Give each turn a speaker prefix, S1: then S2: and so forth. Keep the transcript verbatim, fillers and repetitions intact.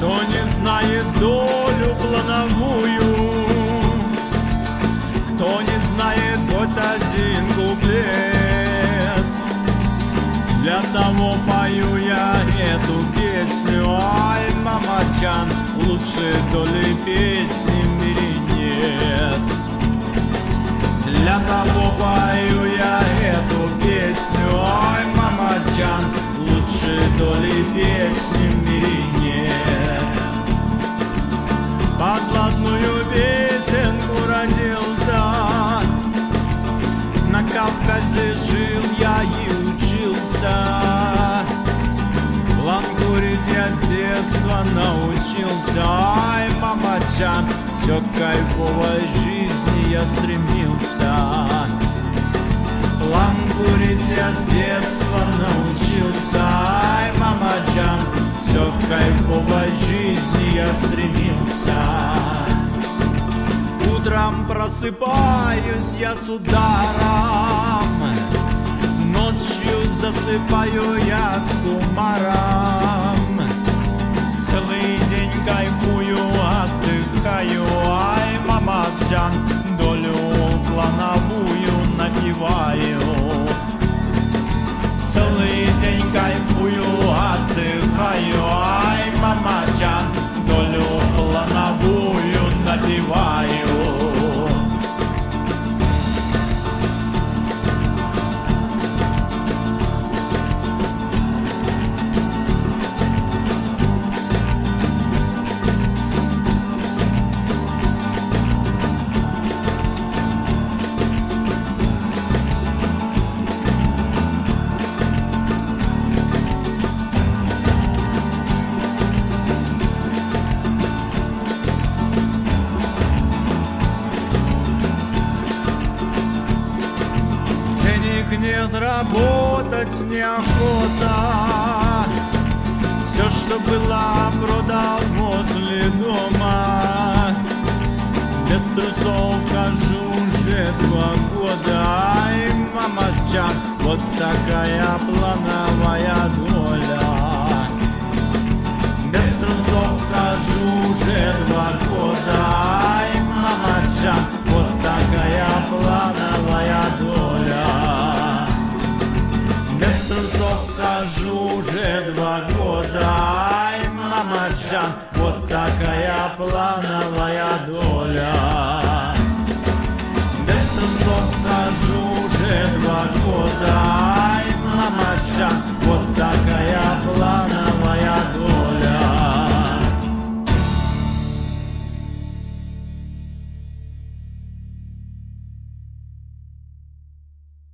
S1: Кто не знает долю плановую, кто не знает хоть один куплет, для того пою я эту песню. Ай, мамаджан, лучше доли песни в мире нет. Для того пою я эту песню. Ай, мамаджан, лучше доли песни в мире нет. Под блатную песенку родился, на Кавказе жил я и учился. Лангурить я с детства научился. Ай, мамаджан, все к кайфовой жизни я стремился. Лангурить я с детства научился. Ай, мамаджан, все к кайфовой жизни я стремился. Утром просыпаюсь я с ударом, ночью засыпаю я с кумаром. Целый день кайфую, отдыхаю. Ай, мамаджан, долю плановую напиваю. Целый день кайфую, отдыхаю. Ай, мамаджан, долю плановую напиваю. Нет, работать неохота. Все, что было, продал возле дома. Без трусов хожу уже два года. Ай, мамаджан, вот такая плановая доля. Без трусов хожу уже два года. Ай, мамаджан, вот такая плановая доля. Без трусов хожу уже два года. Ай, мамаджан, вот такая плановая доля.